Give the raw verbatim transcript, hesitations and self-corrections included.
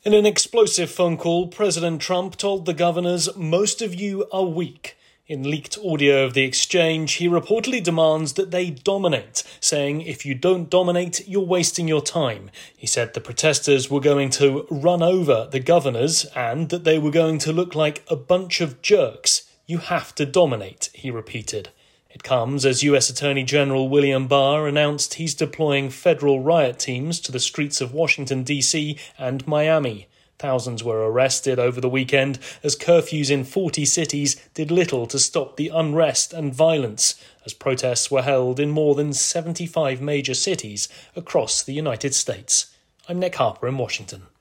In an explosive phone call, President Trump told the governors, "Most of you are weak." In leaked audio of the exchange, he reportedly demands that they dominate, saying, "If you don't dominate, you're wasting your time." He said the protesters were going to run over the governors and that they were going to look like a bunch of jerks. "You have to dominate," he repeated. It comes as U S Attorney General William Barr announced he's deploying federal riot teams to the streets of Washington, D C and Miami. Thousands were arrested over the weekend as curfews in forty cities did little to stop the unrest and violence, as protests were held in more than seventy-five major cities across the United States. I'm Nick Harper in Washington.